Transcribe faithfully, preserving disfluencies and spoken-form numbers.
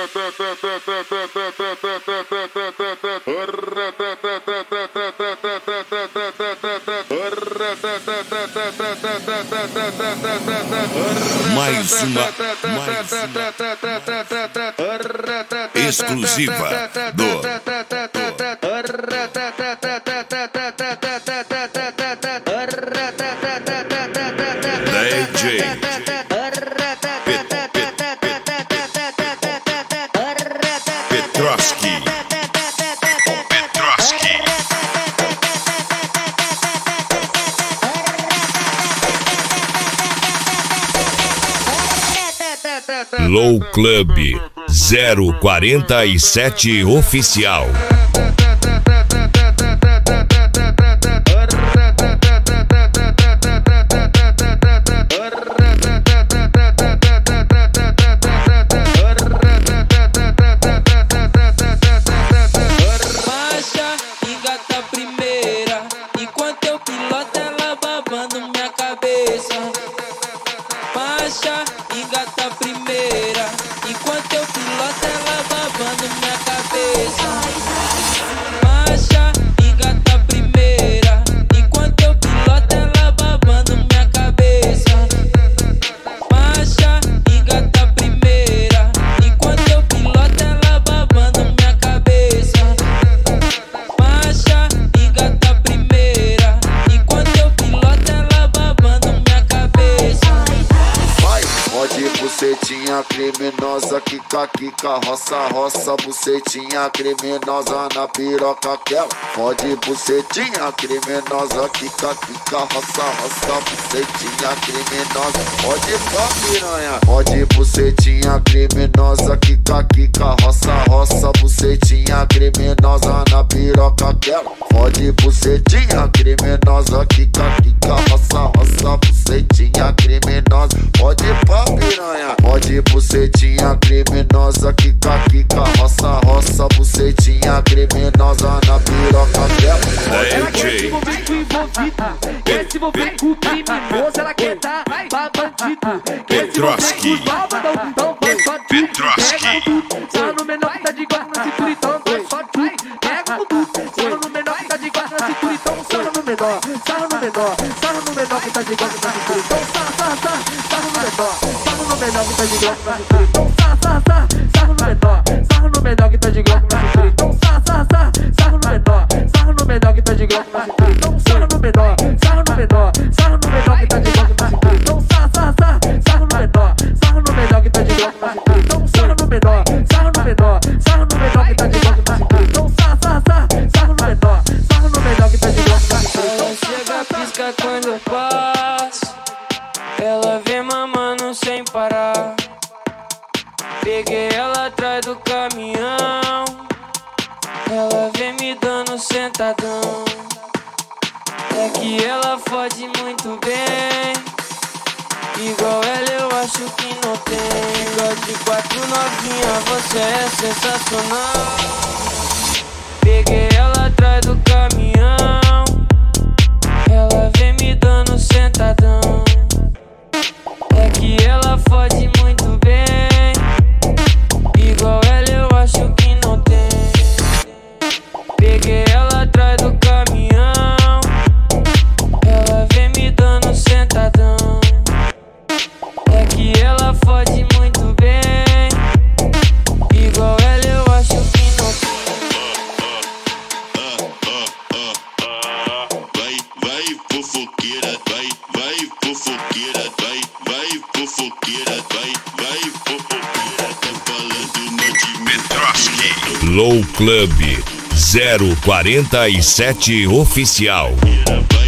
Mais uma, mais uma exclusiva do D J Petroski. Petroski. Low Club zero quarenta e sete Oficial. Marcha, engata a primeira. Enquanto eu piloto, ela babando minha cabeça. Marcha, engata a primeira. Enquanto eu piloto, ela babando minha cabeça. Marcha, engata a primeira. Enquanto eu piloto, ela babando minha cabeça. Marcha, engata a primeira. Enquanto eu piloto, ela babando minha cabeça. Pode bucetinha criminosa, quica, quica, roça, roça, bucetinha criminosa na piroca aquela. Pode bucetinha criminosa, quica, quica, roça, roça, bucetinha criminosa. Pode pra piranha. Pode bucetinha criminosa, quica, quica, roça, roça, bucetinha criminosa na piroca aquela. Pode bucetinha criminosa, quica, quica, roça, roça, bucetinha criminosa. Pode pra piranha. Pode bucetinha criminosa, quica, quica, roça, roça, bucetinha criminosa na piroca dela. Ela quer se envolver com envolvido, quer se envolver com criminoso, ela quer dar pra bandido. Petroski. Então vai só de Petroski. só no menor que tá de guarda na cintura, então vai só de pega o tudo. Só no menor que tá de guarda na cintura, então só no menor, só no menor, só no menor que tá de guarda na cintura, então só, só, só, só no menor. Sarro no menor que tá de glock na cintura, então sa, sa, sa. Sarro no menor, sarro no menor que tá de glock na cintura, então sa, sa, sa. Sarro no menor, sarro no menor que tá de glock na cintura, então sarro no menor, sarro no menor, sarro no menor que tá de glock na cintura, então sa, sa, sa. Sarro no menor, sarro no menor que tá de glock na cintura, então sarro no menor, sarro no menor, sarro no menor que tá de glock na cintura, então sa, sa, sa. Sarro no menor, sarro no menor que tá de glock na cintura, então chega, pisca quando eu passo. Ela vem mamando sem parar. Peguei ela atrás do caminhão. Ela vem me dando sentadão. É que ela fode muito bem. Igual ela eu acho que não tem. Igual de quatro novinha, você é sensacional. Peguei ela atrás do caminhão. Ela vem me dando sentadão. É que ela fode muito bem. Igual ela eu acho que não tem. Peguei ela atrás do caminhão. Ela vem me dando sentadão. É que ela fode muito bem. Igual ela eu acho que não tem. Vai, vai fofoqueira, vai, vai fofoqueira, vai, vai fofoqueira, vai, vai fofoqueira. Tá falando no de Petroski. Low Club zero quarenta e sete Oficial.